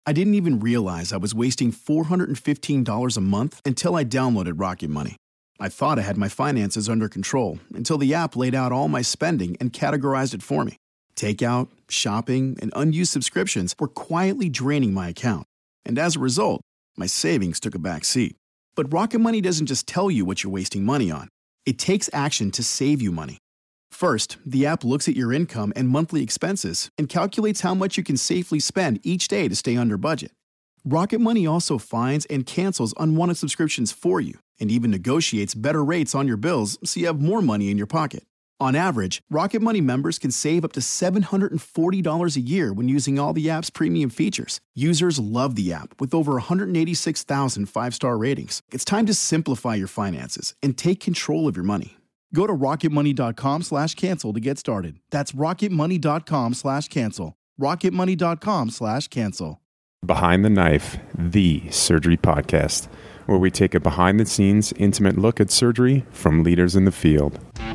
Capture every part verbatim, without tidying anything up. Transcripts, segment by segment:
I didn't even realize I was wasting four hundred fifteen dollars a month until I downloaded Rocket Money. I thought I had my finances under control until the app laid out all my spending and categorized it for me. Takeout, shopping, and unused subscriptions were quietly draining my account. And as a result, my savings took a back seat. But Rocket Money doesn't just tell you what you're wasting money on. It takes action to save you money. First, the app looks at your income and monthly expenses and calculates how much you can safely spend each day to stay under budget. Rocket Money also finds and cancels unwanted subscriptions for you and even negotiates better rates on your bills so you have more money in your pocket. On average, Rocket Money members can save up to seven hundred forty dollars a year when using all the app's premium features. Users love the app with over one hundred eighty-six thousand five-star ratings. It's time to simplify your finances and take control of your money. Go to rocketmoney.com slash cancel to get started. That's rocketmoney.com slash cancel. rocketmoney.com slash cancel. Behind the Knife, the surgery podcast, where we take a behind-the-scenes, intimate look at surgery from leaders in the field.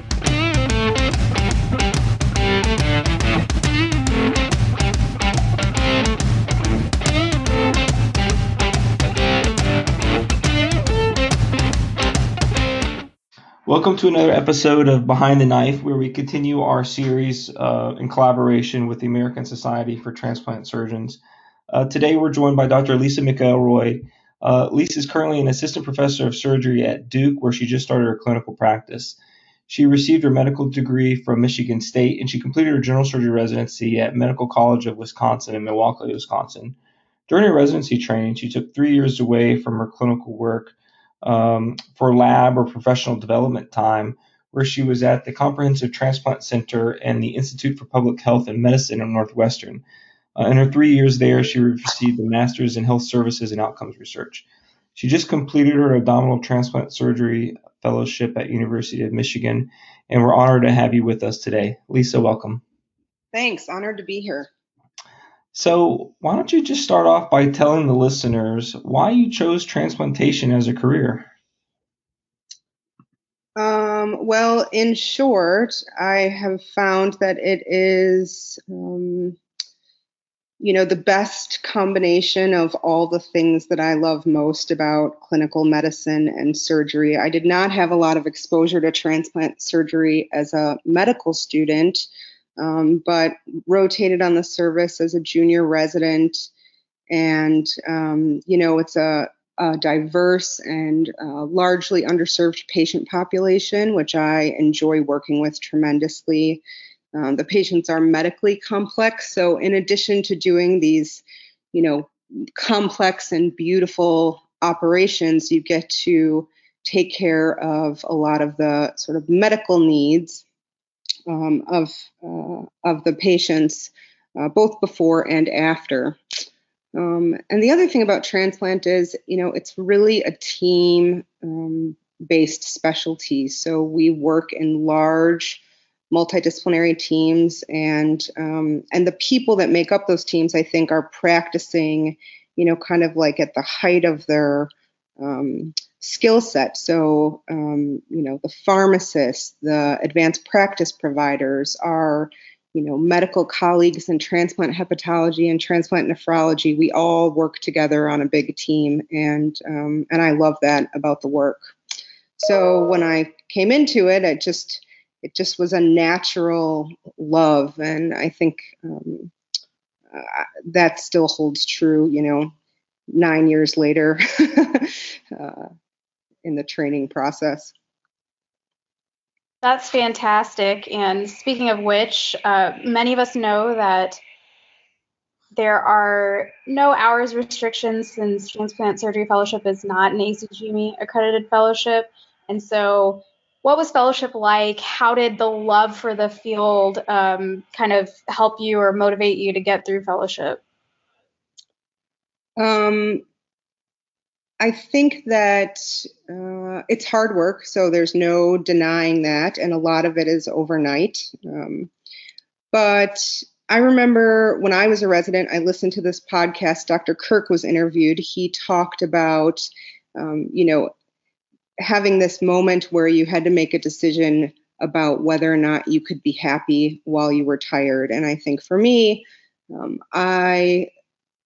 Welcome to another episode of Behind the Knife, where we continue our series uh, in collaboration with the American Society for Transplant Surgeons. Uh, today we're joined by Doctor Lisa McElroy. Uh, Lisa is currently an assistant professor of surgery at Duke, where she just started her clinical practice. She received her medical degree from Michigan State, and she completed her general surgery residency at Medical College of Wisconsin in Milwaukee, Wisconsin. During her residency training, she took three years away from her clinical work Um, for lab or professional development time, where she was at the Comprehensive Transplant Center and the Institute for Public Health and Medicine at Northwestern. Uh, in her three years there, she received a master's in health services and outcomes research. She just completed her abdominal transplant surgery fellowship at University of Michigan, and we're honored to have you with us today. Lisa, welcome. Thanks. Honored to be here. So why don't you just start off by telling the listeners why you chose transplantation as a career? Um, well, in short, I have found that it is, um, you know, the best combination of all the things that I love most about clinical medicine and surgery. I did not have a lot of exposure to transplant surgery as a medical student. Um, but rotated on the service as a junior resident. And, um, you know, it's a, a diverse and uh, largely underserved patient population, which I enjoy working with tremendously. Um, the patients are medically complex. So in addition to doing these, you know, complex and beautiful operations, you get to take care of a lot of the sort of medical needs Um, of uh, of the patients, uh, both before and after. Um, and the other thing about transplant is, you know, it's really a team um, based specialty. So we work in large multidisciplinary teams, and um, and the people that make up those teams, I think, are practicing, you know, kind of like at the height of their um, skill set. So, um, you know, the pharmacists, the advanced practice providers are, you know, medical colleagues in transplant hepatology and transplant nephrology. We all work together on a big team, and um, and I love that about the work. So when I came into it, it just it just was a natural love, and I think um, uh, that still holds true. You know, nine years later. uh, in the training process. That's fantastic. And speaking of which, uh, many of us know that there are no hours restrictions since Transplant Surgery Fellowship is not an A C G M E accredited fellowship. And so what was fellowship like? How did the love for the field um, kind of help you or motivate you to get through fellowship? Um, I think that uh, it's hard work, so there's no denying that, and a lot of it is overnight. Um, but I remember when I was a resident, I listened to this podcast. Doctor Kirk was interviewed. He talked about, um, you know, having this moment where you had to make a decision about whether or not you could be happy while you were tired. And I think for me, um, I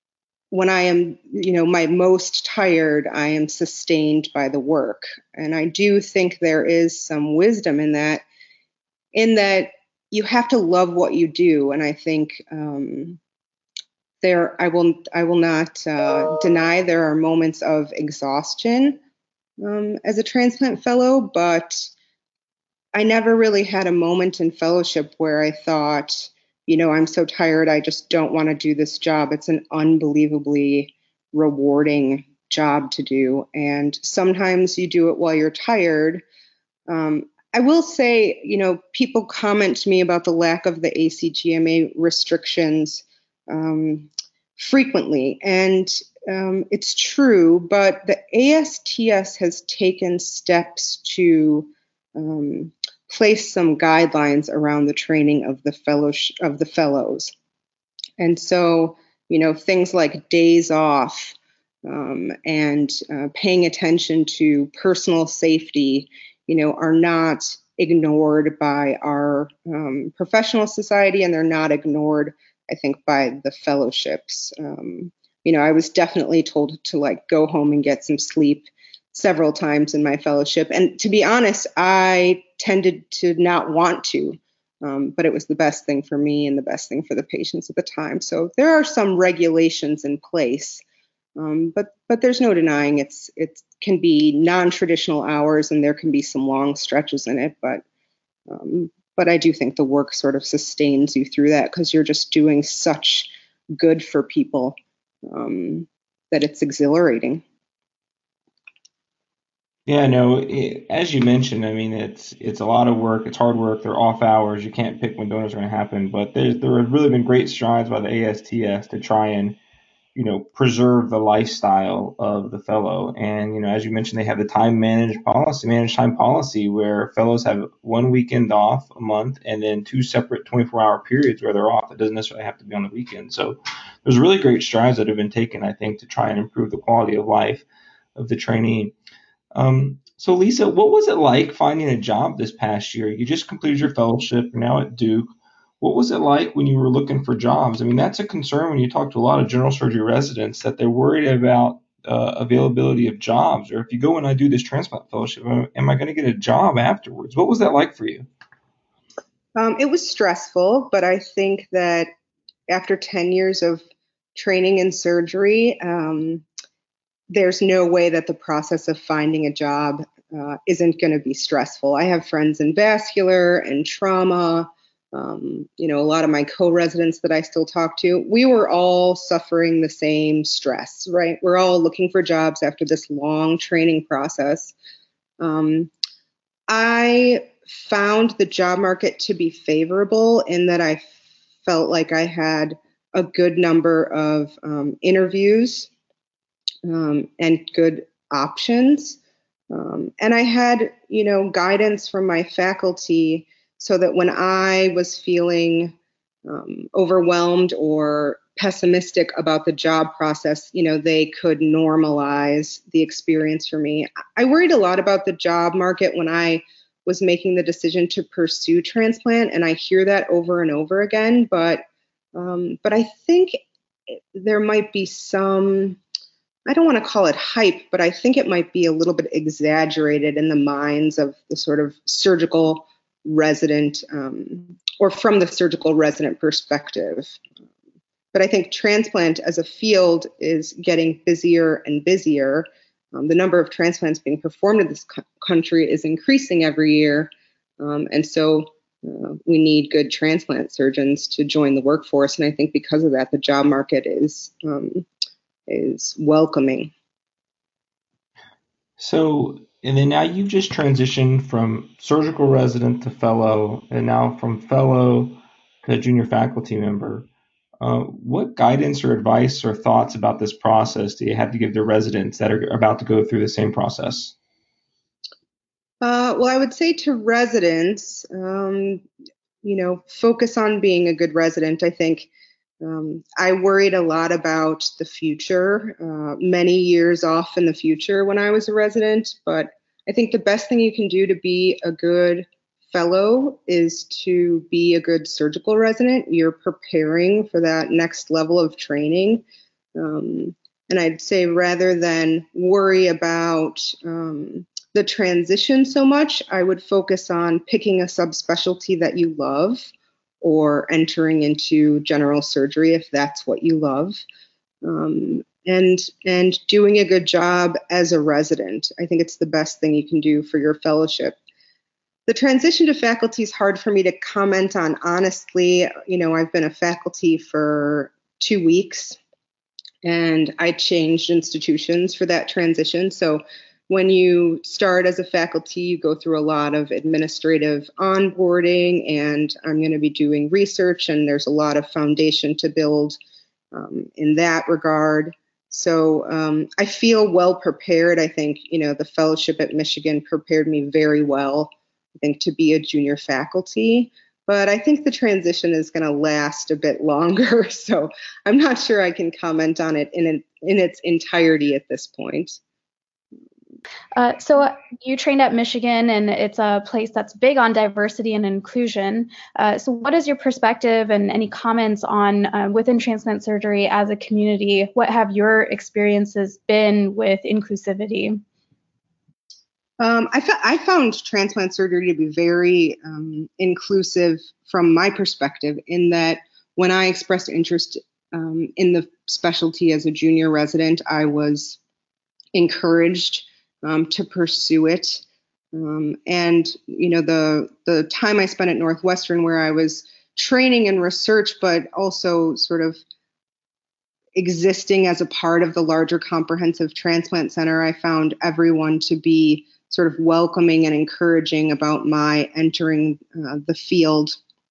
when I am, you know, my most tired, I am sustained by the work. And I do think there is some wisdom in that, in that you have to love what you do. And I think um, there, I will, I will not uh, deny there are moments of exhaustion um, as a transplant fellow, but I never really had a moment in fellowship where I thought, you know, I'm so tired, I just don't want to do this job. It's an unbelievably rewarding job to do. And sometimes you do it while you're tired. Um, I will say, you know, people comment to me about the lack of the A C G M A restrictions um, frequently. And um, it's true, but the A S T S has taken steps to um, place some guidelines around the training of the fellows of the fellows. And so, you know, things like days off um, and uh, paying attention to personal safety, you know, are not ignored by our um, professional society, and they're not ignored, I think, by the fellowships. Um, you know, I was definitely told to like go home and get some sleep several times in my fellowship. And to be honest, I tended to not want to, um, but it was the best thing for me and the best thing for the patients at the time. So there are some regulations in place, um, but but there's no denying it's it can be non-traditional hours and there can be some long stretches in it. But um, but I do think the work sort of sustains you through that because you're just doing such good for people um, that it's exhilarating. Yeah, no, it, as you mentioned, I mean, it's it's a lot of work. It's hard work. They're off hours. You can't pick when donors are going to happen. But there's, there have really been great strides by the A S T S to try and, you know, preserve the lifestyle of the fellow. And, you know, as you mentioned, they have the time managed policy, managed time policy where fellows have one weekend off a month and then two separate twenty-four hour periods where they're off. It doesn't necessarily have to be on the weekend. So there's really great strides that have been taken, I think, to try and improve the quality of life of the trainee. Um, so Lisa, what was it like finding a job this past year? You just completed your fellowship, you're now at Duke. What was it like when you were looking for jobs? I mean, that's a concern when you talk to a lot of general surgery residents that they're worried about uh, availability of jobs, or if you go and I do this transplant fellowship, am I going to get a job afterwards? What was that like for you? Um, it was stressful, but I think that after ten years of training in surgery, um, there's no way that the process of finding a job uh, isn't going to be stressful. I have friends in vascular and trauma. Um, you know, a lot of my co-residents that I still talk to, we were all suffering the same stress, right? We're all looking for jobs after this long training process. Um, I found the job market to be favorable in that I felt like I had a good number of um, interviews Um, and good options. Um, and I had, you know, guidance from my faculty so that when I was feeling um, overwhelmed or pessimistic about the job process, you know, they could normalize the experience for me. I worried a lot about the job market when I was making the decision to pursue transplant, and I hear that over and over again. But, um, but I think there might be some, I don't want to call it hype, but I think it might be a little bit exaggerated in the minds of the sort of surgical resident um, or from the surgical resident perspective. But I think transplant as a field is getting busier and busier. Um, the number of transplants being performed in this co- country is increasing every year. Um, and so uh, we need good transplant surgeons to join the workforce. And I think because of that, the job market is um, is welcoming. So, and then now you've just transitioned from surgical resident to fellow, and now from fellow to junior faculty member. Uh, what guidance or advice or thoughts about this process do you have to give to residents that are about to go through the same process? Uh, well, I would say to residents, um, you know, focus on being a good resident. I think Um, I worried a lot about the future, uh, many years off in the future when I was a resident, but I think the best thing you can do to be a good fellow is to be a good surgical resident. You're preparing for that next level of training. Um, and I'd say rather than worry about um, the transition so much, I would focus on picking a subspecialty that you love or entering into general surgery if that's what you love. Um, and and doing a good job as a resident. I think it's the best thing you can do for your fellowship. The transition to faculty is hard for me to comment on, honestly. You know, I've been a faculty for two weeks, and I changed institutions for that transition. So when you start as a faculty, you go through a lot of administrative onboarding, and I'm going to be doing research, and there's a lot of foundation to build um, in that regard. So um, I feel well prepared. I think, you know, the fellowship at Michigan prepared me very well, I think, to be a junior faculty. But I think the transition is going to last a bit longer. So I'm not sure I can comment on it in, an, in its entirety at this point. Uh, so you trained at Michigan, and it's a place that's big on diversity and inclusion. Uh, so what is your perspective and any comments on uh, within transplant surgery as a community? What have your experiences been with inclusivity? Um, I, fa- I found transplant surgery to be very um, inclusive from my perspective, in that when I expressed interest um, in the specialty as a junior resident, I was encouraged um, to pursue it. Um, and, you know, the the time I spent at Northwestern, where I was training and research, but also sort of existing as a part of the larger comprehensive transplant center, I found everyone to be sort of welcoming and encouraging about my entering uh, the field.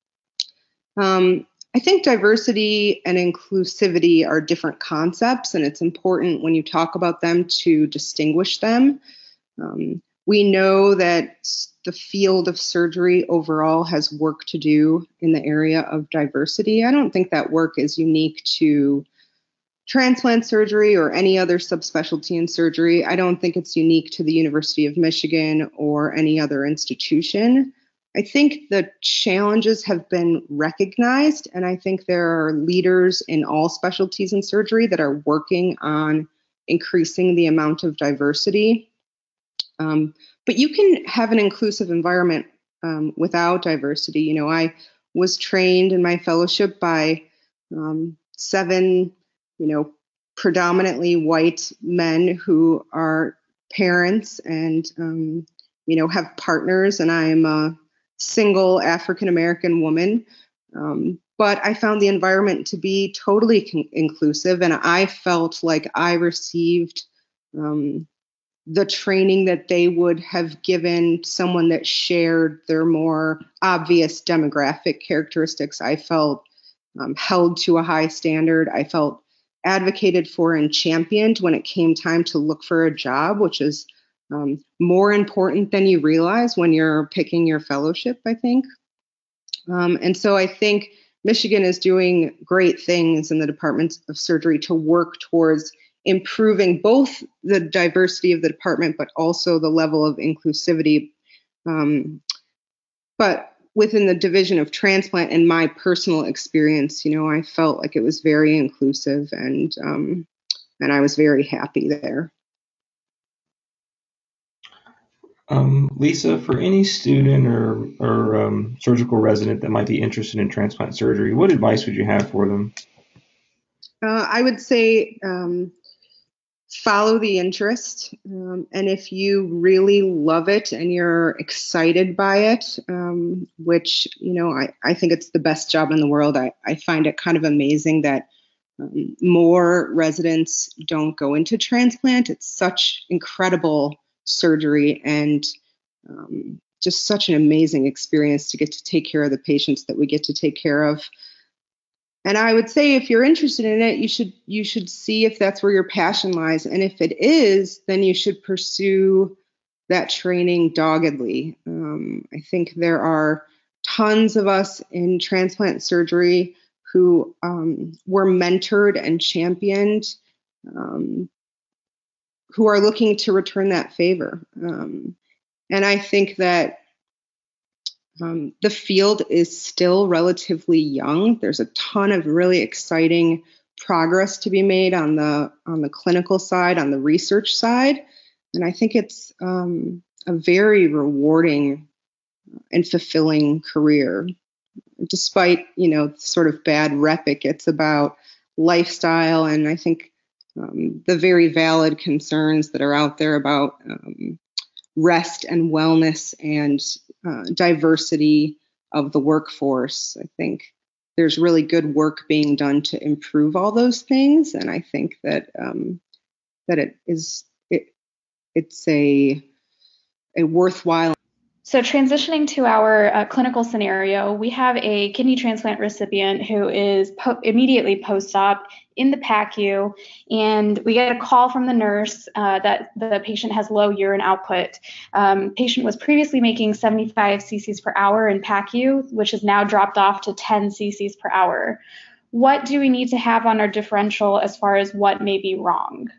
Um, I think diversity and inclusivity are different concepts, and it's important when you talk about them to distinguish them. Um, we know that the field of surgery overall has work to do in the area of diversity. I don't think that work is unique to transplant surgery or any other subspecialty in surgery. I don't think it's unique to the University of Michigan or any other institution. I think the challenges have been recognized, and I think there are leaders in all specialties in surgery that are working on increasing the amount of diversity. Um, but you can have an inclusive environment um, without diversity. You know, I was trained in my fellowship by um, seven, you know, predominantly white men who are parents and, um, you know, have partners, and I am a single African-American woman. Um, but I found the environment to be totally con- inclusive, and I felt like I received um, the training that they would have given someone that shared their more obvious demographic characteristics. I felt um, held to a high standard. I felt advocated for and championed when it came time to look for a job, which is um, more important than you realize when you're picking your fellowship, I think. Um, and so I think Michigan is doing great things in the Department of Surgery to work towards improving both the diversity of the department, but also the level of inclusivity. Um, but within the division of transplant, in my personal experience, you know, I felt like it was very inclusive, and um, and I was very happy there. Um, Lisa, for any student or, or um, surgical resident that might be interested in transplant surgery, what advice would you have for them? Uh, I would say um, follow the interest. Um, and if you really love it and you're excited by it, um, which, you know, I, I think it's the best job in the world. I, I find it kind of amazing that um, more residents don't go into transplant. It's such incredible surgery, and um, just such an amazing experience to get to take care of the patients that we get to take care of. And I would say if you're interested in it, you should you should see if that's where your passion lies. And if it is, then you should pursue that training doggedly. Um, I think there are tons of us in transplant surgery who um, were mentored and championed, um, who are looking to return that favor. Um, and I think that Um, the field is still relatively young. There's a ton of really exciting progress to be made on the on the clinical side, on the research side, and I think it's um, a very rewarding and fulfilling career. Despite, you know, sort of bad rep it gets about lifestyle, and I think um, the very valid concerns that are out there about um, rest and wellness and uh, diversity of the workforce. I think there's really good work being done to improve all those things, and I think that um, that it is it it's a a worthwhile. So transitioning to our uh, clinical scenario, we have a kidney transplant recipient who is po- immediately post-op in the P A C U, and we get a call from the nurse uh, that the patient has low urine output. Um, patient was previously making seventy-five cc's per hour in P A C U, which has now dropped off to ten cc's per hour. What do we need to have on our differential as far as what may be wrong?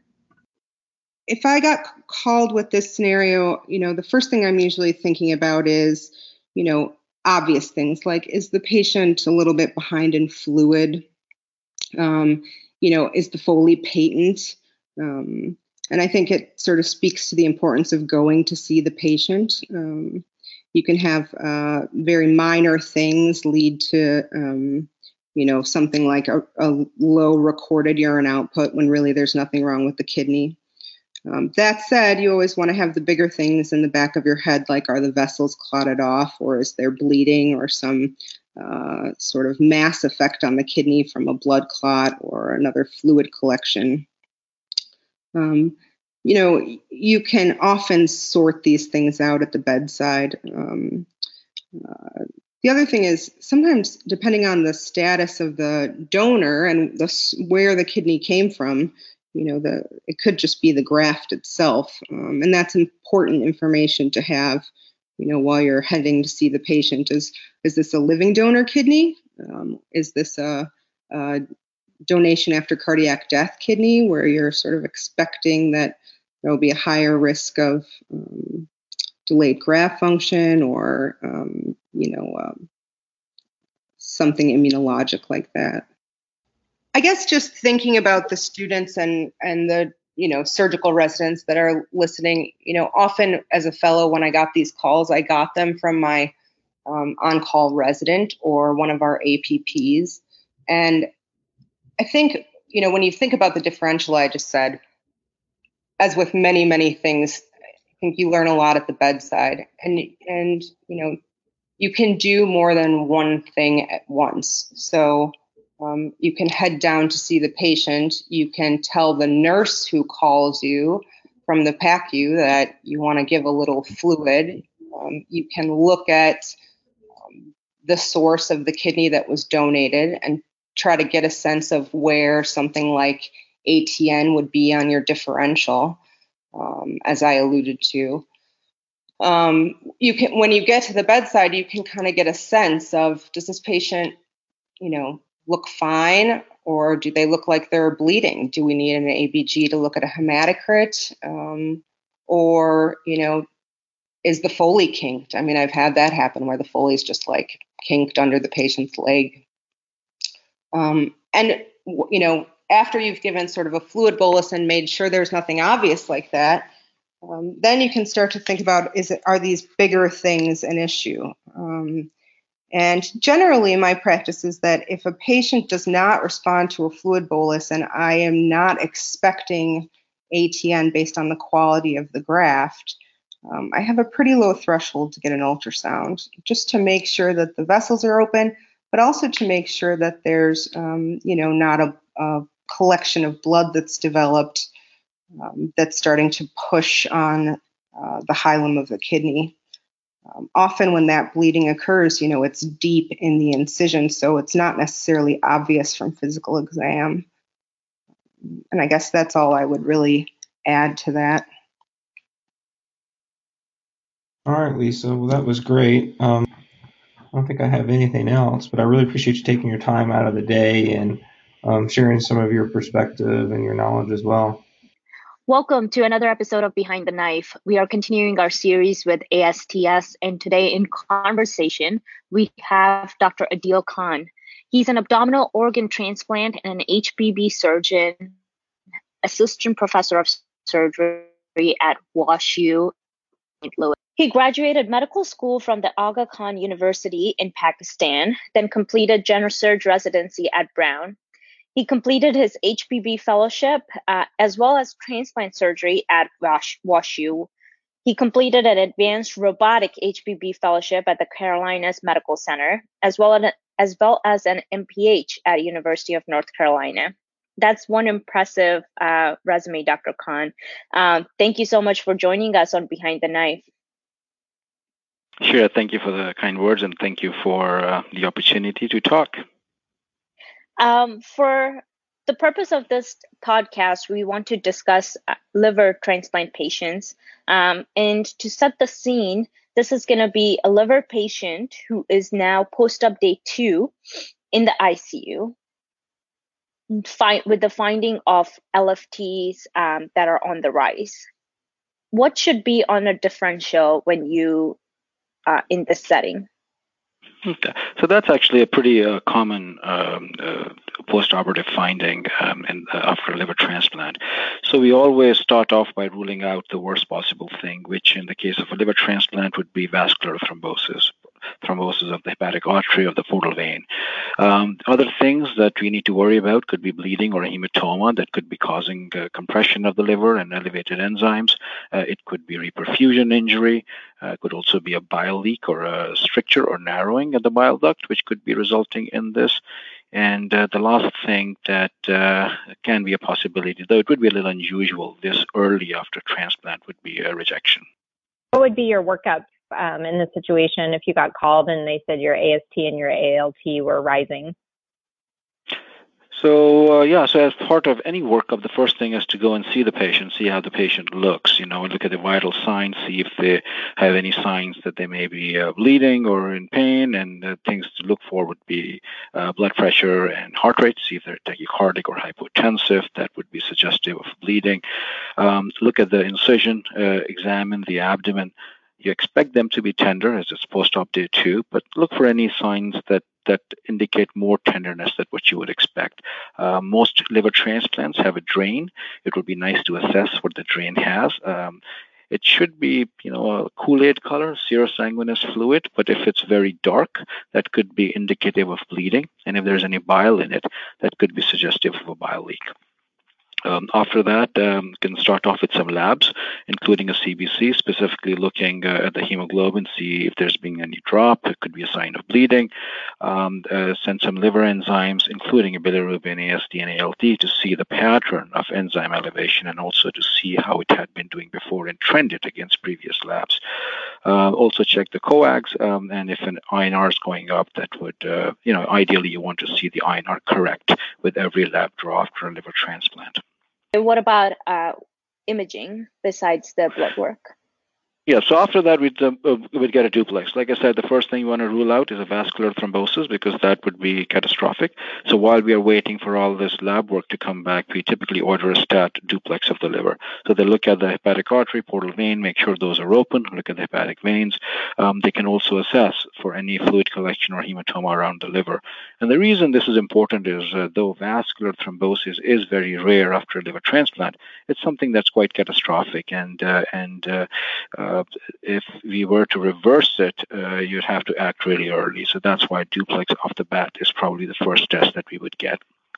If I got called with this scenario, you know, the first thing I'm usually thinking about is, you know, obvious things like, is the patient a little bit behind in fluid? Um, you know, is the Foley patent? Um, and I think it sort of speaks to the importance of going to see the patient. Um, you can have uh, very minor things lead to, um, you know, something like a, a low recorded urine output when really there's nothing wrong with the kidney. Um, that said, you always want to have the bigger things in the back of your head, like are the vessels clotted off, or is there bleeding, or some uh, sort of mass effect on the kidney from a blood clot or another fluid collection. Um, you know, you can often sort these things out at the bedside. Um, uh, the other thing is sometimes, depending on the status of the donor and the, where the kidney came from, you know, the it could just be the graft itself. Um, and that's important information to have, you know, while you're heading to see the patient. Is, is this a living donor kidney? Um, is this a, a donation after cardiac death kidney, where you're sort of expecting that there will be a higher risk of um, delayed graft function or, um, you know, um, something immunologic like that? I guess just thinking about the students and, and the, you know, surgical residents that are listening, you know, often as a fellow, when I got these calls, I got them from my um, on-call resident or one of our A P Ps. And I think, you know, when you think about the differential I just said, as with many, many things, I think you learn a lot at the bedside. And, and you know, you can do more than one thing at once. So Um, you can head down to see the patient. You can tell the nurse who calls you from the P A C U that you want to give a little fluid. Um, you can look at um, the source of the kidney that was donated and try to get a sense of where something like A T N would be on your differential, um, as I alluded to. Um, you can, when you get to the bedside, you can kind of get a sense of, does this patient, you know, look fine, or do they look like they're bleeding? Do we need an A B G to look at a hematocrit? Um, or, you know, is the Foley kinked? I mean, I've had that happen where the Foley's just like kinked under the patient's leg. Um, and, you know, after you've given sort of a fluid bolus and made sure there's nothing obvious like that, um, then you can start to think about, is it, are these bigger things an issue? Um, And generally, my practice is that if a patient does not respond to a fluid bolus and I am not expecting A T N based on the quality of the graft, um, I have a pretty low threshold to get an ultrasound, just to make sure that the vessels are open, but also to make sure that there's, um, you know, not a, a collection of blood that's developed um, that's starting to push on uh, the hilum of the kidney. Um, often when that bleeding occurs, you know, it's deep in the incision, so it's not necessarily obvious from physical exam. And I guess that's all I would really add to that. All right, Lisa. Well, that was great. Um, I don't think I have anything else, but I really appreciate you taking your time out of the day and um, sharing some of your perspective and your knowledge as well. Welcome to another episode of Behind the Knife. We are continuing our series with A S T S, and today in conversation, we have Doctor Adil Khan. He's an abdominal organ transplant and an H P B surgeon, assistant professor of surgery at WashU Saint Louis. He graduated medical school from the Aga Khan University in Pakistan, then completed general surg residency at Brown. He completed his H P B fellowship uh, as well as transplant surgery at Wash, WashU. He completed an advanced robotic H P B fellowship at the Carolinas Medical Center, as well as, as well as an M P H at University of North Carolina. That's one impressive uh, resume, Doctor Khan. Um, thank you so much for joining us on Behind the Knife. Sure. Thank you for the kind words, and thank you for uh, the opportunity to talk. Um, for the purpose of this podcast, we want to discuss uh, liver transplant patients. Um, and to set the scene, this is going to be a liver patient who is now post-op day two in the I C U fi- with the finding of L F Ts um, that are on the rise. What should be on a differential when you uh, in this setting? Okay. So that's actually a pretty uh, common um, uh, post-operative finding um, in, uh, after a liver transplant. So we always start off by ruling out the worst possible thing, which in the case of a liver transplant would be vascular thrombosis, thrombosis of the hepatic artery of the portal vein. Um, other things that we need to worry about could be bleeding or a hematoma that could be causing uh, compression of the liver and elevated enzymes. Uh, it could be reperfusion injury. Uh, it could also be a bile leak or a stricture or narrowing of the bile duct, which could be resulting in this. And uh, the last thing that uh, can be a possibility, though it would be a little unusual this early after transplant, would be a rejection. What would be your workup um, in the situation if you got called and they said your A S T and your A L T were rising? So, uh, yeah, so as part of any workup, the first thing is to go and see the patient, see how the patient looks, you know, look at the vital signs, see if they have any signs that they may be uh, bleeding or in pain, and uh, things to look for would be uh, blood pressure and heart rate, see if they're tachycardic or hypotensive. That would be suggestive of bleeding. Um, look at the incision, uh, examine the abdomen. You expect them to be tender as it's post-op day two, but look for any signs that that indicate more tenderness than what you would expect. Uh, most liver transplants have a drain. It would be nice to assess what the drain has. Um, it should be, you know, a Kool-Aid color, serosanguinous fluid, but if it's very dark, that could be indicative of bleeding. And if there's any bile in it, that could be suggestive of a bile leak. Um, after that, um, can start off with some labs, including a C B C, specifically looking uh, at the hemoglobin, see if there's been any drop. It could be a sign of bleeding. Um, uh, send some liver enzymes, including a bilirubin, A S D, and A L T, to see the pattern of enzyme elevation and also to see how it had been doing before and trend it against previous labs. Uh, also check the coags, um, and if an I N R is going up, that would, uh, you know, ideally you want to see the I N R correct with every lab draw after a liver transplant. What about uh, imaging besides the blood work? Yeah, so after that, we'd, uh, we'd get a duplex. Like I said, the first thing you want to rule out is a vascular thrombosis because that would be catastrophic. So while we are waiting for all this lab work to come back, we typically order a stat duplex of the liver. So they look at the hepatic artery, portal vein, make sure those are open, look at the hepatic veins. Um, they can also assess for any fluid collection or hematoma around the liver. And the reason this is important is uh, though vascular thrombosis is very rare after a liver transplant, it's something that's quite catastrophic. And, uh, and uh, uh, if we were to reverse it, uh, you'd have to act really early. So that's why duplex off the bat is probably the first test that we would get.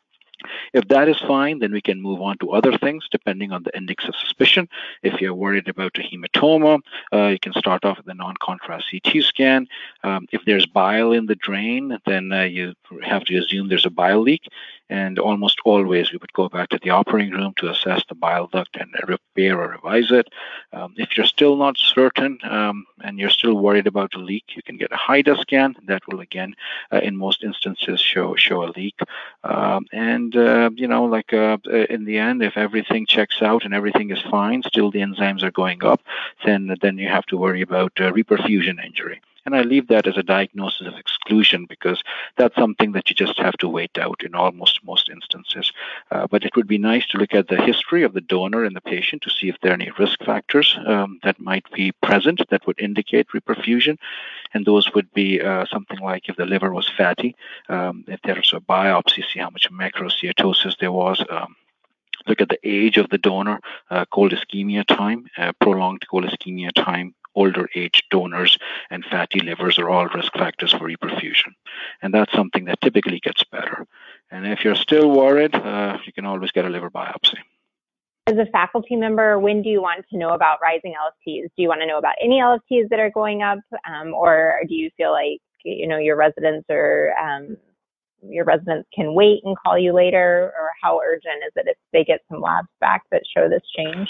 If that is fine, then we can move on to other things depending on the index of suspicion. If you're worried about a hematoma, uh, you can start off with a non-contrast C T scan. Um, if there's bile in the drain, then uh, you have to assume there's a bile leak. And almost always we would go back to the operating room to assess the bile duct and repair or revise it. Um, if you're still not certain um, and you're still worried about a leak, you can get a HIDA scan. That will, again, uh, in most instances, show show a leak. Um, and, uh, you know, like uh, in the end, if everything checks out and everything is fine, still the enzymes are going up, then, then you have to worry about uh, reperfusion injury. And I leave that as a diagnosis of exclusion because that's something that you just have to wait out in almost most instances. Uh, but it would be nice to look at the history of the donor and the patient to see if there are any risk factors um, that might be present that would indicate reperfusion. And those would be uh, something like if the liver was fatty, um, if there's a biopsy, see how much macrocytosis there was. Um, look at the age of the donor, uh, cold ischemia time, uh, prolonged cold ischemia time. Older age donors and fatty livers are all risk factors for reperfusion. And that's something that typically gets better. And if you're still worried, uh, you can always get a liver biopsy. As a faculty member, when do you want to know about rising L F Ts? Do you want to know about any L F Ts that are going up? Um, or do you feel like, you know, your residents or um, your residents can wait and call you later? Or how urgent is it if they get some labs back that show this change?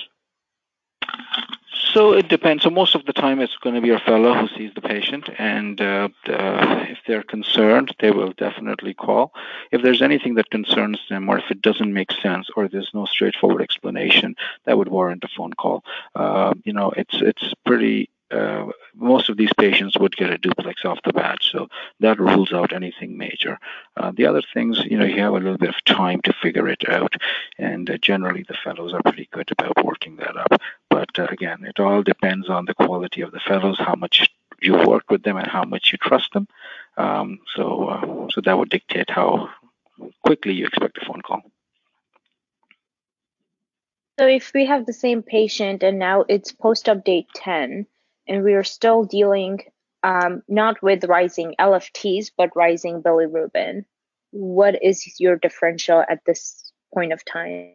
So it depends. So most of the time it's going to be a fellow who sees the patient, and uh, uh, if they're concerned, they will definitely call. If there's anything that concerns them, or if it doesn't make sense, or there's no straightforward explanation, that would warrant a phone call. Uh, you know, it's it's pretty. Uh, most of these patients would get a duplex off the bat, so that rules out anything major. Uh, the other things, you know, you have a little bit of time to figure it out, and uh, generally the fellows are pretty good about working that up. But uh, again, it all depends on the quality of the fellows, how much you work with them, and how much you trust them. Um, so, uh, so that would dictate how quickly you expect a phone call. So if we have the same patient and now it's post-op day ten, and we are still dealing um, not with rising L F Ts, but rising bilirubin, what is your differential at this point of time?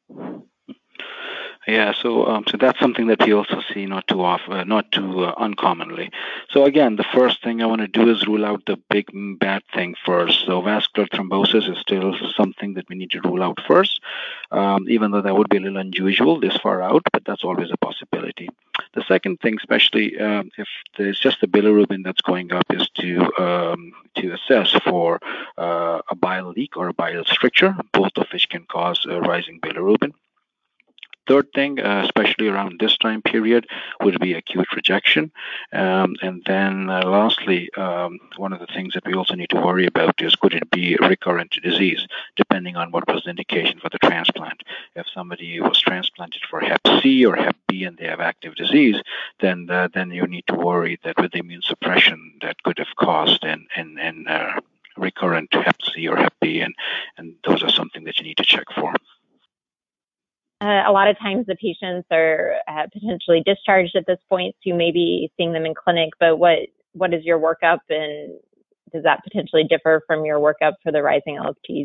Yeah, so um, so that's something that we also see not too often, uh, not too uh, uncommonly. So again, the first thing I want to do is rule out the big bad thing first. So vascular thrombosis is still something that we need to rule out first, um, even though that would be a little unusual this far out, but that's always a possibility. The second thing, especially um, if there's just the bilirubin that's going up, is to um, to assess for uh, a bile leak or a bile stricture, both of which can cause uh, rising bilirubin. Third thing, uh, especially around this time period, would be acute rejection. Um, and then uh, lastly, um, one of the things that we also need to worry about is could it be recurrent disease, depending on what was the indication for the transplant. If somebody was transplanted for hep C or hep B and they have active disease, then uh, then you need to worry that with immune suppression that could have caused an, an, an uh, recurrent hep C or hep B, and, and those are something that you need to check for. Uh, a lot of times the patients are uh, potentially discharged at this point, so you may be seeing them in clinic, but what, what is your workup, and does that potentially differ from your workup for the rising L F Ts?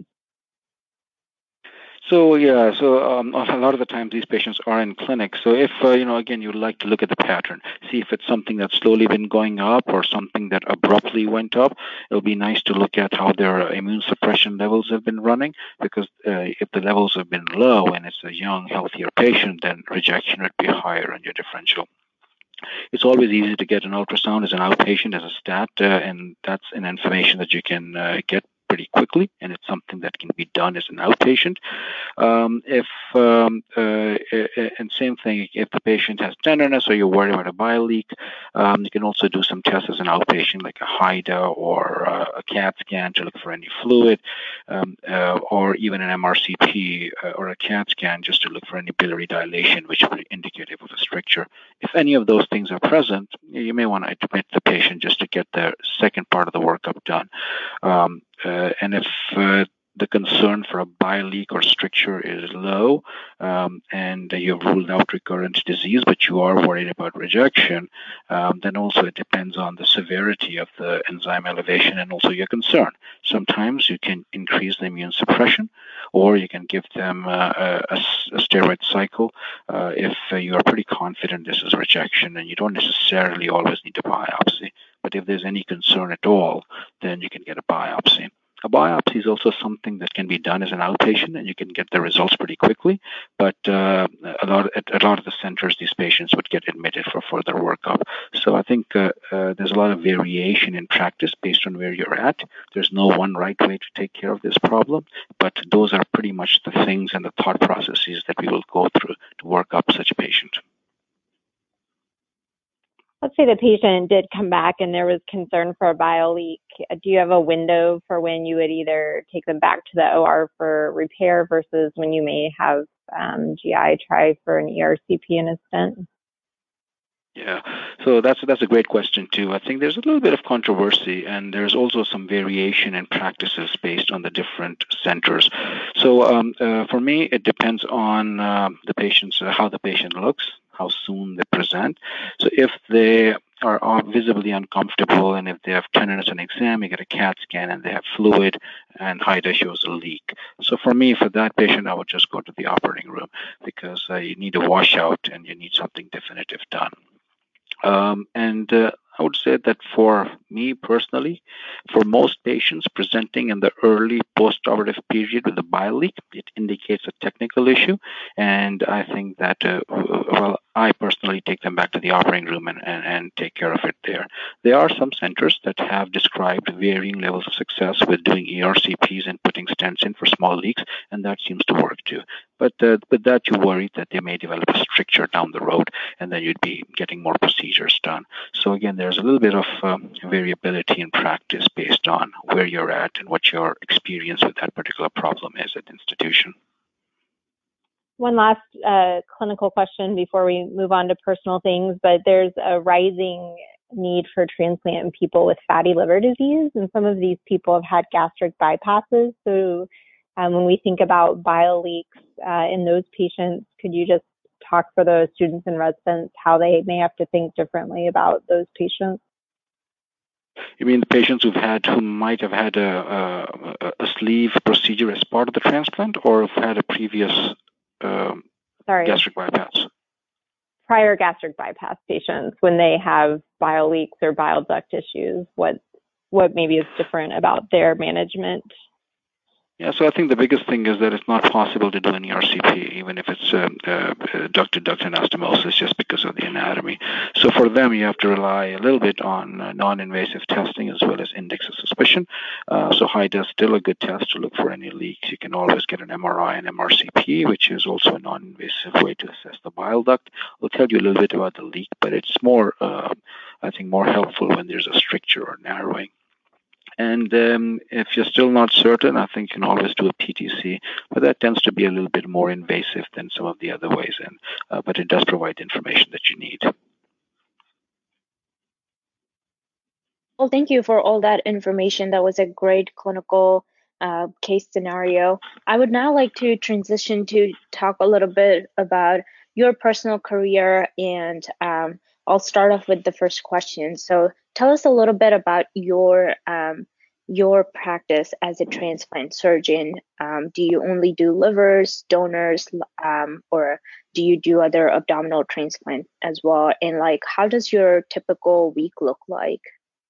So yeah, so um, a lot of the times these patients are in clinic. So if, uh, you know, again, you'd like to look at the pattern, see if it's something that's slowly been going up or something that abruptly went up. It'll be nice to look at how their immune suppression levels have been running, because uh, if the levels have been low and it's a young, healthier patient, then rejection would be higher on your differential. It's always easy to get an ultrasound as an outpatient, as a stat, uh, and that's an information that you can uh, get pretty quickly, and it's something that can be done as an outpatient. Um, if um, uh, and same thing, if the patient has tenderness or you're worried about a bile leak, um, you can also do some tests as an outpatient, like a HIDA or uh, a CAT scan to look for any fluid, um, uh, or even an M R C P uh, or a CAT scan just to look for any biliary dilation, which would be indicative of a stricture. If any of those things are present, you may want to admit the patient just to get the second part of the workup done. Um, Uh, and if uh, the concern for a bile leak or stricture is low, um, and you've ruled out recurrent disease, but you are worried about rejection, um, then also it depends on the severity of the enzyme elevation and also your concern. Sometimes you can increase the immune suppression, or you can give them uh, a, a steroid cycle uh, if uh, you are pretty confident this is rejection, and you don't necessarily always need a biopsy. But if there's any concern at all, then you can get a biopsy. A biopsy is also something that can be done as an outpatient, and you can get the results pretty quickly. But uh, a lot at a lot of the centers, these patients would get admitted for further workup. So I think uh, uh, there's a lot of variation in practice based on where you're at. There's no one right way to take care of this problem, but those are pretty much the things and the thought processes that we will go through to work up such a patient. Let's say the patient did come back and there was concern for a bile leak, do you have a window for when you would either take them back to the O R for repair versus when you may have um, G I try for an E R C P and a stent? Yeah, so that's that's a great question too. I think there's a little bit of controversy, and there's also some variation in practices based on the different centers. So um, uh, for me, it depends on uh, the patient's uh, how the patient looks, how soon they present. So if they are, are visibly uncomfortable, and if they have tenderness on exam, you get a CAT scan, and they have fluid, and HIDA shows a leak. So for me, for that patient, I would just go to the operating room because uh, you need a washout and you need something definitive done. Um, and uh, I would say that for me personally, for most patients presenting in the early postoperative period with a bile leak, it indicates a technical issue. And I think that, uh, well, I personally take them back to the operating room and, and, and take care of it there. There are some centers that have described varying levels of success with doing E R C Ps and putting stents in for small leaks, and that seems to work too. But uh, with that, you worry that they may develop a stricture down the road, and then you'd be getting more procedures done. So again, there's a little bit of um, variability in practice based on where you're at and what your experience with that particular problem is at the institution. One last uh, clinical question before we move on to personal things, but there's a rising need for transplant in people with fatty liver disease, and some of these people have had gastric bypasses. So um, when we think about bile leaks uh, in those patients, could you just talk for those students and residents how they may have to think differently about those patients? You mean the patients who've had, who might have had a, a, a sleeve procedure as part of the transplant, or have had a previous um, Sorry. gastric bypass? Prior gastric bypass patients, when they have bile leaks or bile duct issues, what what maybe is different about their management? Yeah, so I think the biggest thing is that it's not possible to do an E R C P, even if it's uh, uh, duct-to-duct anastomosis, just because of the anatomy. So for them, you have to rely a little bit on uh, non-invasive testing as well as index of suspicion. Uh, so HIDA is still a good test to look for any leaks. You can always get an M R I and M R C P, which is also a non-invasive way to assess the bile duct. We'll tell you a little bit about the leak, but it's more, uh, I think, more helpful when there's a stricture or narrowing. And um, if you're still not certain, I think you can always do a P T C, but that tends to be a little bit more invasive than some of the other ways, and uh, but it does provide the information that you need. Well, thank you for all that information. That was a great clinical uh, case scenario. I would now like to transition to talk a little bit about your personal career, and um, I'll start off with the first question. So tell us a little bit about your um, your practice as a transplant surgeon. Um, do you only do livers, donors, um, or do you do other abdominal transplant as well? And like, how does your typical week look like?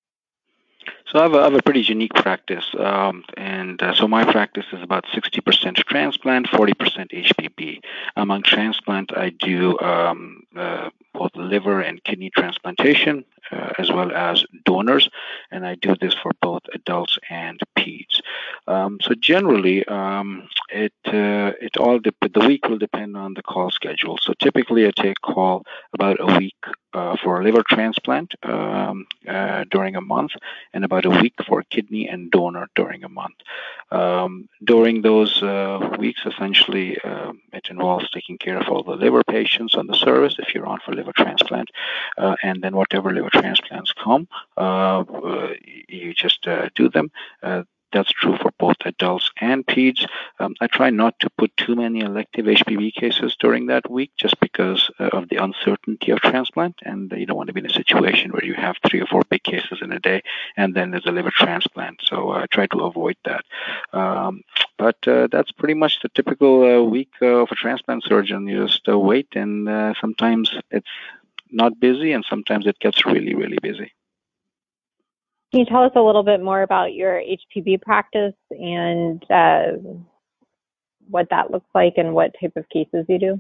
So I have a, I have a pretty unique practice, um, and uh, so my practice is about sixty percent transplant, forty percent H P B. Among transplant, I do um, uh, both liver and kidney transplantation, uh, as well as donors, and I do this for both adults and peds. Um, so generally, um, it uh, it all dep- the week will depend on the call schedule. So typically, I take call about a week uh, for a liver transplant um, uh, during a month, and about a week for kidney and donor during a month. Um, during those uh, weeks, essentially, uh, it involves taking care of all the liver patients on the service if you're on for liver transplant, uh, and then whatever liver transplants come, uh, uh, you just uh, do them. Uh, That's true for both adults and peds. Um, I try not to put too many elective H P V cases during that week just because uh, of the uncertainty of transplant, and you don't want to be in a situation where you have three or four big cases in a day and then there's a liver transplant. So uh, I try to avoid that. Um, but uh, that's pretty much the typical uh, week uh, of a transplant surgeon. You just uh, wait, and uh, sometimes it's not busy and sometimes it gets really, really busy. Can you tell us a little bit more about your H P B practice and uh, what that looks like and what type of cases you do?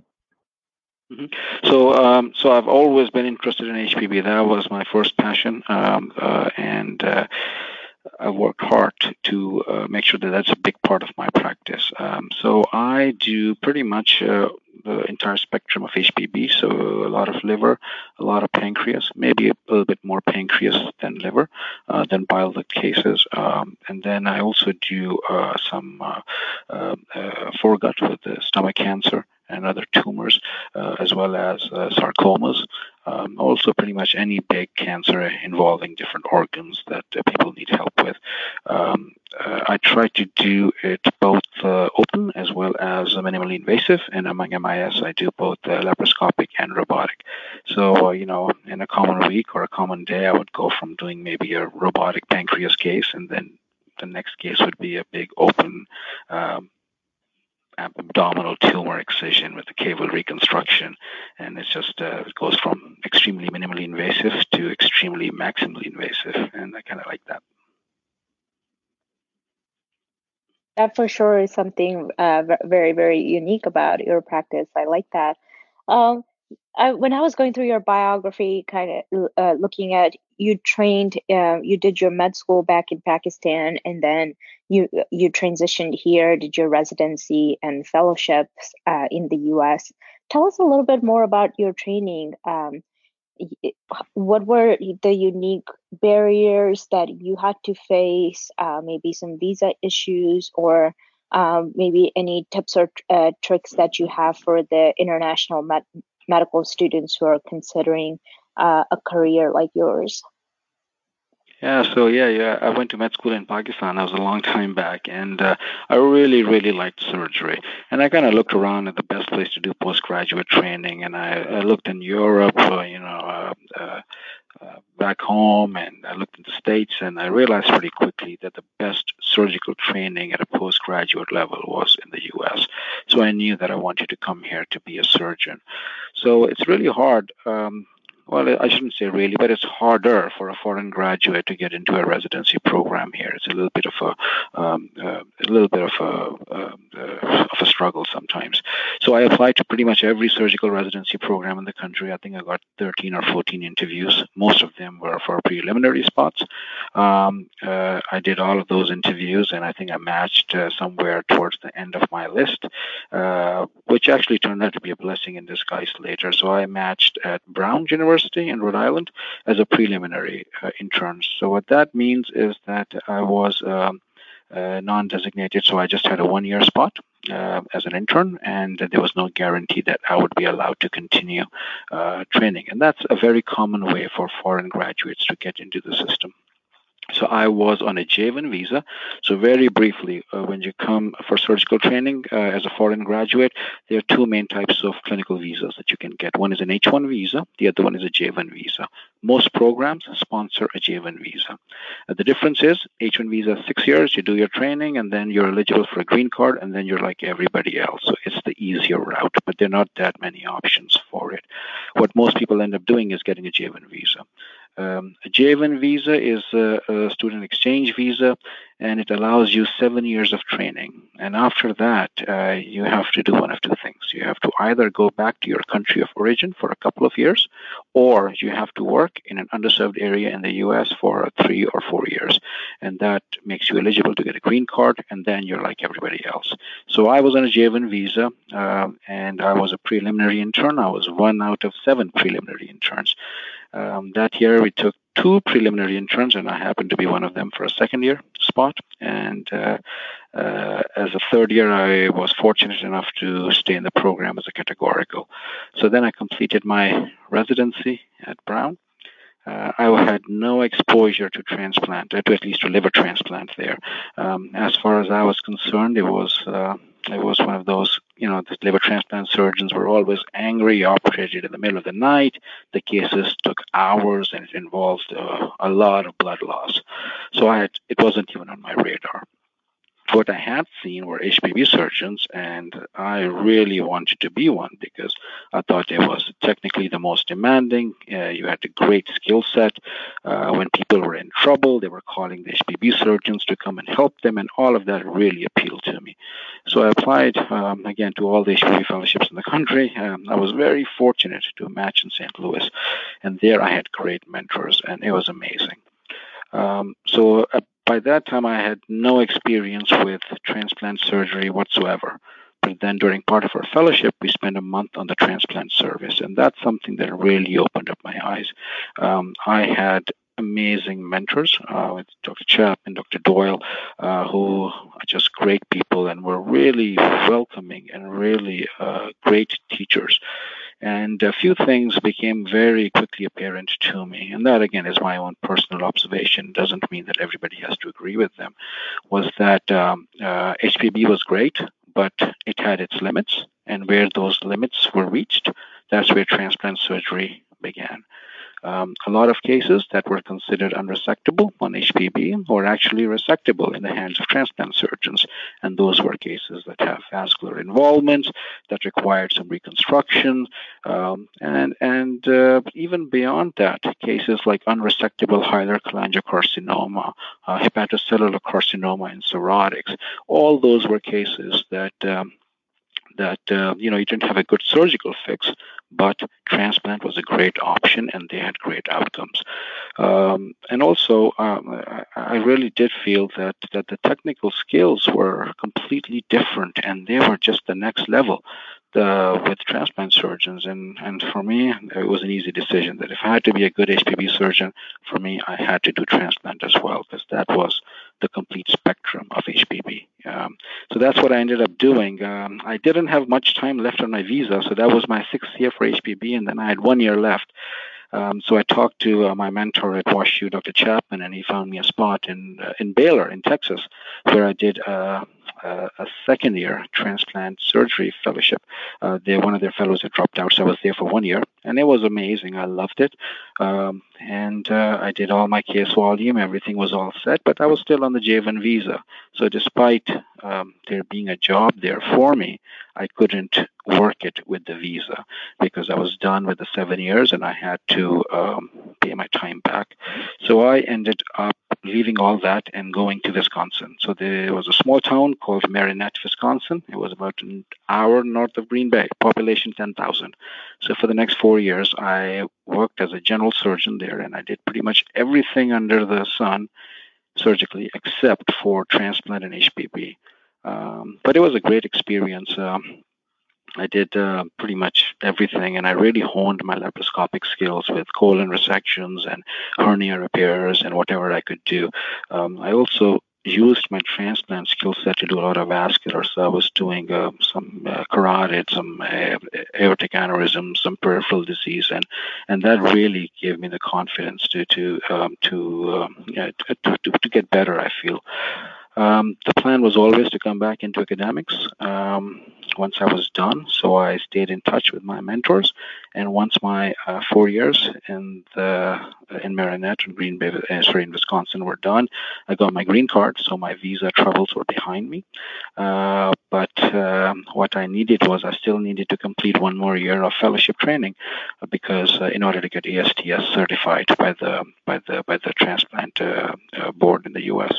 Mm-hmm. So, um, so I've always been interested in H P B. That was my first passion, um, uh, and uh, I worked hard to uh, make sure that that's a big part of my practice. Um, so I do pretty much uh, the entire spectrum of H P V, so a lot of liver, a lot of pancreas, maybe a little bit more pancreas than liver, uh, than bile duct cases. Um, and then I also do uh, some uh, uh, uh, foregut with the stomach cancer and other tumors, uh, as well as uh, sarcomas. Um, also, pretty much any big cancer involving different organs that uh, people need help with. Um, uh, I try to do it both uh, open as well as minimally invasive, and among M I S, I do both uh, laparoscopic and robotic. So, uh, you know, in a common week or a common day, I would go from doing maybe a robotic pancreas case, and then the next case would be a big open um, abdominal tumor excision with the cable reconstruction, and it's just uh, it goes from extremely minimally invasive to extremely maximally invasive, and I kind of like that. That for sure is something uh, very, very unique about your practice. I like that. Um, I, when I was going through your biography, kind of uh, looking at you trained, uh, you did your med school back in Pakistan, and then you you transitioned here, did your residency and fellowships uh, in the U S. Tell us a little bit more about your training. Um, what were the unique barriers that you had to face? Uh, maybe some visa issues, or um, maybe any tips or uh, tricks that you have for the international med- medical students who are considering uh, a career like yours? Yeah, so yeah, yeah, I went to med school in Pakistan. That was a long time back, and uh, I really, really liked surgery. And I kind of looked around at the best place to do postgraduate training, and I, I looked in Europe, uh, you know, uh, uh, uh, back home, and I looked in the States, and I realized pretty quickly that the best surgical training at a postgraduate level was in the U S. So I knew that I wanted to come here to be a surgeon. So it's really hard. Um, Well, I shouldn't say really, but it's harder for a foreign graduate to get into a residency program here. It's a little bit of a, um, uh, a little bit of a, uh, uh, of a struggle sometimes. So I applied to pretty much every surgical residency program in the country. I think I got thirteen or fourteen interviews. Most of them were for preliminary spots. Um, uh, I did all of those interviews, and I think I matched uh, somewhere towards the end of my list, uh, which actually turned out to be a blessing in disguise later. So I matched at Brown University in Rhode Island as a preliminary uh, intern. So what that means is that I was um, uh, non-designated, so I just had a one-year spot uh, as an intern, and there was no guarantee that I would be allowed to continue uh, training. And that's a very common way for foreign graduates to get into the system. So I was on a J one visa. So very briefly, uh, when you come for surgical training uh, as a foreign graduate, there are two main types of clinical visas that you can get. One is an H one visa. The other one is a J one visa. Most programs sponsor a J one visa. Uh, the difference is H one visa is six years. You do your training, and then you're eligible for a green card, and then you're like everybody else. So it's the easier route, but there are not that many options for it. What most people end up doing is getting a J one visa. Um, a J one visa is a, a student exchange visa, and it allows you seven years of training. And after that, uh, you have to do one of two things. You have to either go back to your country of origin for a couple of years, or you have to work in an underserved area in the U S for three or four years. And that makes you eligible to get a green card, and then you're like everybody else. So I was on a J one visa, uh, and I was a preliminary intern. I was one out of seven preliminary interns. Um, that year, we took two preliminary interns, and I happened to be one of them for a second year spot. And uh, uh, as a third year, I was fortunate enough to stay in the program as a categorical. So then I completed my residency at Brown. Uh, I had no exposure to transplant, to at least to liver transplant there. Um, as far as I was concerned, it was uh, it was one of those, you know, the liver transplant surgeons were always angry, operated in the middle of the night. The cases took hours, and it involved uh, a lot of blood loss. So I had, it wasn't even on my radar. What I had seen were H P V surgeons, and I really wanted to be one because I thought it was technically the most demanding. Uh, you had a great skill set. Uh, when people were in trouble, they were calling the H P V surgeons to come and help them, and all of that really appealed to me. So I applied, um, again, to all the H P V fellowships in the country. Um, I was very fortunate to match in Saint Louis, and there I had great mentors, and it was amazing. Um, so uh, by that time, I had no experience with transplant surgery whatsoever. but then during part of our fellowship, we spent a month on the transplant service, and that's something that really opened up my eyes. Um, I had amazing mentors uh, with Doctor Chap and Doctor Doyle, uh, who are just great people and were really welcoming and really uh, great teachers. And a few things became very quickly apparent to me, and that again is my own personal observation, doesn't mean that everybody has to agree with them, was that um, uh, H P B was great, but it had its limits, and where those limits were reached, that's where transplant surgery began. Um, a lot of cases that were considered unresectable on H P B were actually resectable in the hands of transplant surgeons, and those were cases that have vascular involvement, that required some reconstruction, um, and and uh, even beyond that, cases like unresectable hilar cholangiocarcinoma, uh, hepatocellular carcinoma in cirrhotics, all those were cases that um, that uh, you know you didn't have a good surgical fix, but transplant was a great option, and they had great outcomes. Um, and also, um, I, I really did feel that that the technical skills were completely different, and they were just the next level the, with transplant surgeons. And, and for me, it was an easy decision that if I had to be a good H P B surgeon, for me, I had to do transplant as well, because that was the complete spectrum of H P B. Um, so that's what I ended up doing. Um, I didn't have much time left on my visa, so that was my sixth year for H P B, and then I had one year left. Um, so I talked to uh, my mentor at WashU, Doctor Chapman, and he found me a spot in uh, in Baylor, in Texas, where I did uh, uh, a second year transplant surgery fellowship. Uh, they, one of their fellows had dropped out, so I was there for one year, and it was amazing. I loved it. Um, and uh, I did all my case volume. Everything was all set, but I was still on the J one visa. So despite um, there being a job there for me, I couldn't work it with the visa because I was done with the seven years and I had to um, pay my time back. So I ended up leaving all that and going to Wisconsin. So there was a small town called Marinette, Wisconsin. It was about an hour north of Green Bay, population ten thousand. So for the next four years, I worked as a general surgeon there, and I did pretty much everything under the sun surgically except for transplant and H P B. Um, but it was a great experience. Um, I did uh, pretty much everything, and I really honed my laparoscopic skills with colon resections and hernia repairs and whatever I could do. Um, I also used my transplant skill set to do a lot of vascular. So I was doing uh, some uh, carotid, some uh, aortic aneurysm, some peripheral disease, and and that really gave me the confidence to to um, to, um, yeah, to to to get better, I feel. Um, the plan was always to come back into academics um, once I was done, so I stayed in touch with my mentors. And once my uh, four years in the in Marinette and Green Bay, uh, sorry, in Wisconsin were done, I got my green card, so my visa troubles were behind me. Uh, but uh, what I needed was I still needed to complete one more year of fellowship training, uh, because uh, in order to get A S T S certified by the by the by the transplant uh, uh, board in the U S.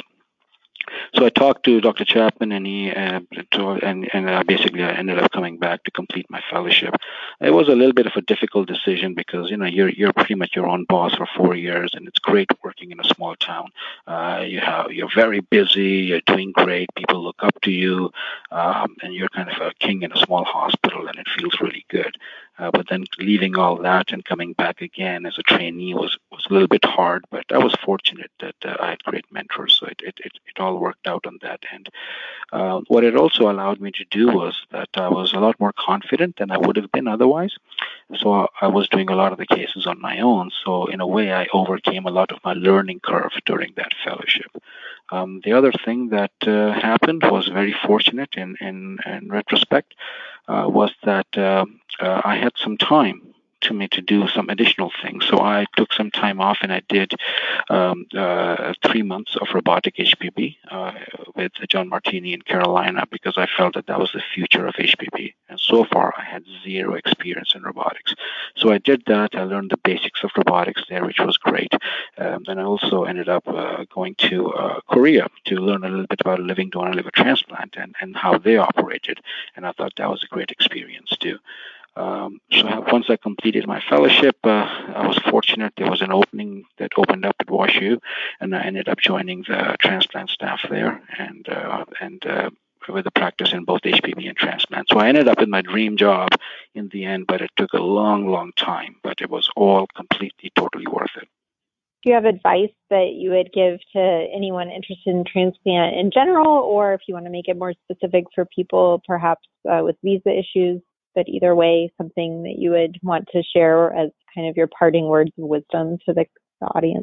So I talked to Doctor Chapman, and he uh, told, and and uh, basically I ended up coming back to complete my fellowship. It was a little bit of a difficult decision because you know you're you're pretty much your own boss for four years, and it's great working in a small town. Uh, you have you're very busy, you're doing great, people look up to you, um, and you're kind of a king in a small hospital, and it feels really good. Uh, but then leaving all that and coming back again as a trainee was, was a little bit hard, but I was fortunate that uh, I had great mentors, so it, it, it, it all worked out on that end. Uh, what it also allowed me to do was that I was a lot more confident than I would have been otherwise. So I was doing a lot of the cases on my own, so in a way I overcame a lot of my learning curve during that fellowship. Um, the other thing that uh, happened was very fortunate in, in, in retrospect, uh, was that uh, uh, I had some time to me to do some additional things. So I took some time off and I did um, uh, three months of robotic H P B uh, with John Martini in Carolina because I felt that that was the future of H P B. And so far I had zero experience in robotics. So I did that. I learned the basics of robotics there, which was great. Um, then I also ended up uh, going to uh, Korea to learn a little bit about a living donor liver transplant and, and how they operated. And I thought that was a great experience too. Um, so once I completed my fellowship, uh, I was fortunate. There was an opening that opened up at WashU, and I ended up joining the transplant staff there. And uh, and uh, with a practice in both H P V and transplant. So I ended up in my dream job in the end, but it took a long, long time. But it was all completely, totally worth it. Do you have advice that you would give to anyone interested in transplant in general, or if you want to make it more specific for people perhaps uh, with visa issues? But either way, something that you would want to share as kind of your parting words of wisdom to the, the audience.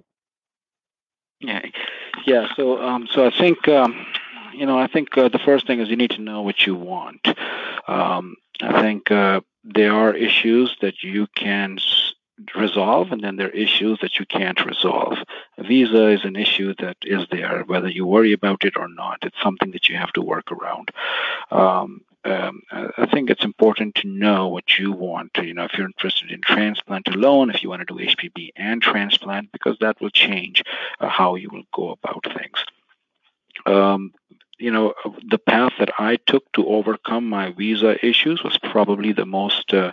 Yeah, yeah. So, um, so I think, um, you know, I think uh, the first thing is you need to know what you want. Um, I think uh, there are issues that you can s- resolve, and then there are issues that you can't resolve. A visa is an issue that is there, whether you worry about it or not. It's something that you have to work around. Um, Um, I think it's important to know what you want. You know, if you're interested in transplant alone, if you want to do H P V and transplant, because that will change uh, how you will go about things. Um, you know, the path that I took to overcome my visa issues was probably the most uh,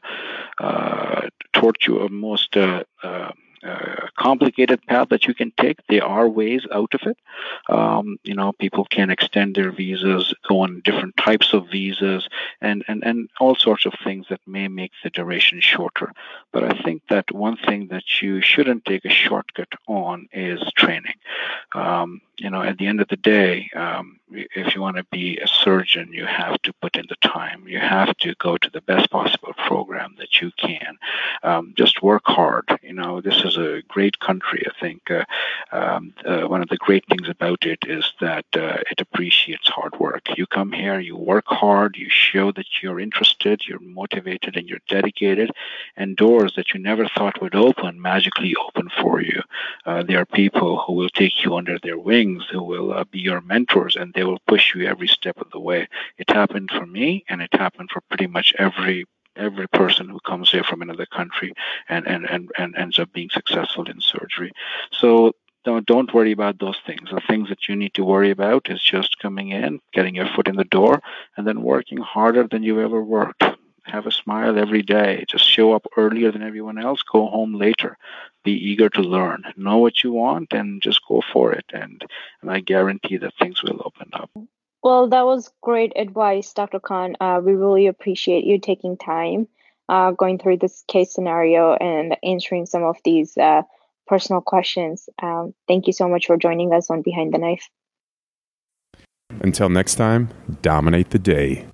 uh, torture, most uh, uh, uh, complicated path that you can take. There are ways out of it. Um, you know, people can extend their visas, go on different types of visas, and, and, and all sorts of things that may make the duration shorter. But I think that one thing that you shouldn't take a shortcut on is training. Um, you know, at the end of the day, um, if you want to be a surgeon, you have to put in the time. You have to go to the best possible program that you can. Um, just work hard. You know, this is a great country. I think uh, um, uh, one of the great things about it is that uh, it appreciates hard work. You come here, you work hard, you show that you're interested, you're motivated, and you're dedicated, and doors that you never thought would open magically open for you. Uh, there are people who will take you under their wings, who will uh, be your mentors, and they will push you every step of the way. It happened for me, and it happened for pretty much every every person who comes here from another country and, and, and, and ends up being successful in surgery. So don't, don't worry about those things. The things that you need to worry about is just coming in, getting your foot in the door, and then working harder than you've ever worked. Have a smile every day. Just show up earlier than everyone else. Go home later. Be eager to learn. Know what you want and just go for it. And, and I guarantee that things will open up. Well, that was great advice, Doctor Khan. Uh, we really appreciate you taking time, uh, going through this case scenario and answering some of these uh, personal questions. Um, thank you so much for joining us on Behind the Knife. Until next time, dominate the day.